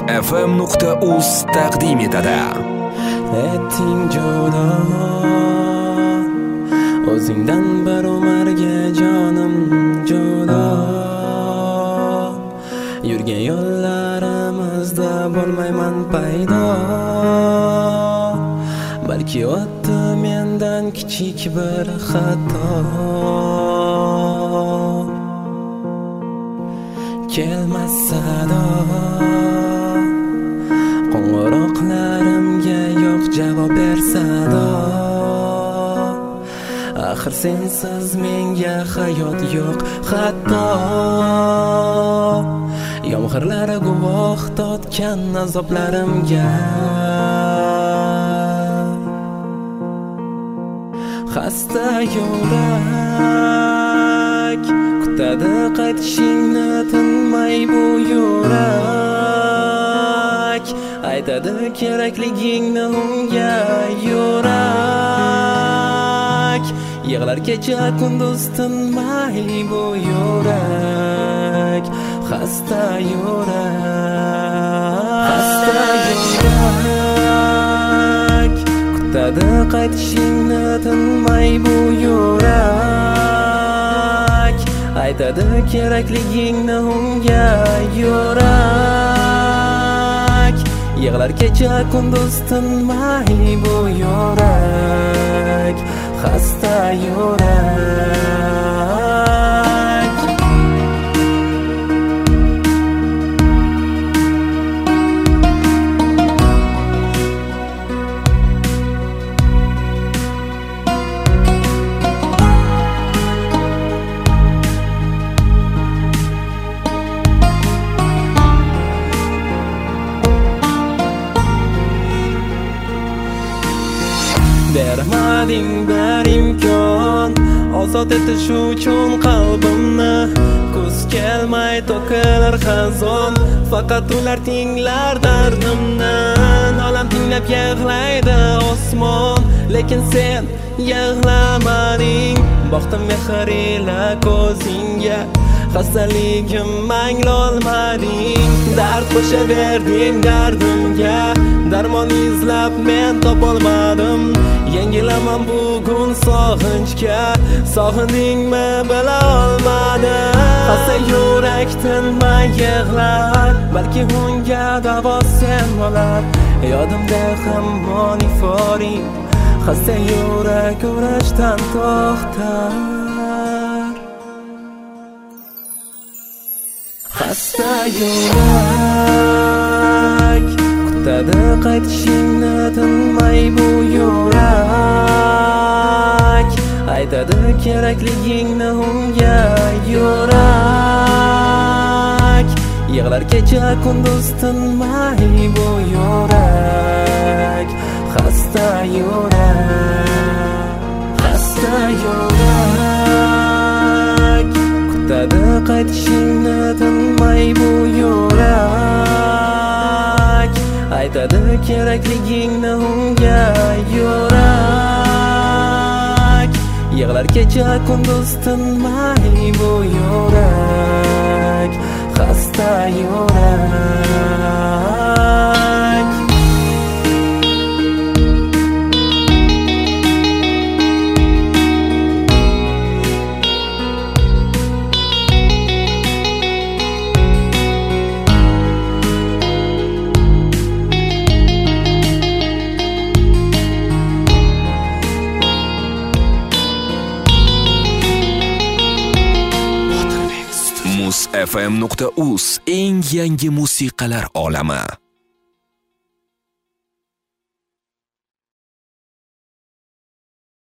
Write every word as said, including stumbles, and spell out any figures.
f m nuqta uz taqdim etadi. Etting judo o'zingdan bir umarga jonim judo. Yurgan yo'llarimizda bo'lmayman paydo. Balki o'tdi mendan kichik bir xato. Kelmas sado, qo'ng'iroqlarimga yo'q javob bersado. Axir sensiz menga hayot yo'q hatto. Yomg'irlar guvoh totgan azoblarimga. Xasta yurak kutadi qaytishingni tinmay bu yurak. Aytadi kerakligingni unga yurak. Yig'lar kecha kunduz tinmay bu yurak. Xasta yurak, xasta yurak kutadi qaytishingni tinmay bu yurak. Aytadi kerakligingni unga yurak. Yig'lar kecha kunduz tinmay bu yurak. Xasta yurak. Bermading bir imkon ozod etish uchun qalbimni. Kuz kelmay to'kilar xazon, faqat ular tinglar dardimni. Olam tinglab yig'laydi osmon, lekin sen yig'lamading. Boqdim mehr ila ko'zingga, xastaligim anglolmading. Dard qo'shaverding dardimga, darmon izlab men topolmadim. Yengilaman bugun sog'inchga, sog'indingmi bila olmadim. Xasta yurak tinmay yig'lar, balki unga davo sen bo'lar. Yodimda hamon iforing, xasta yurak urashdan to'xtar. Xasta yurak kutadi qaytishingni tinmay bu yurak. Aytadi kerakligingni unga yurak. Yig'lar kecha kunduz tinmay bu yurak. Xasta yurak, xasta yurak kutadi qaytishingni tinmay bu yurak. Aytadi kerakligingni unga yurak. Yig'lar kecha kunduz tinmay bu yurak. Xasta yurak. f m nuqta uz eng yangi musiqalar olami.